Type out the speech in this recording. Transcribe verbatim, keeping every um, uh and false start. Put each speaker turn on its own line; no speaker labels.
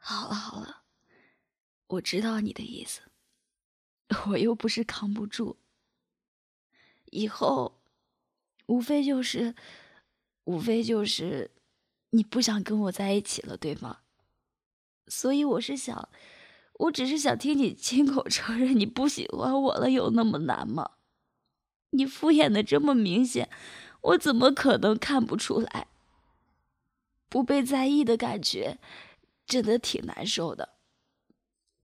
好了好了，我知道你的意思，我又不是扛不住。以后无非就是无非就是你不想跟我在一起了，对吗？所以我是想我只是想听你亲口承认你不喜欢我了，有那么难吗？你敷衍的这么明显，我怎么可能看不出来？不被在意的感觉真的挺难受的。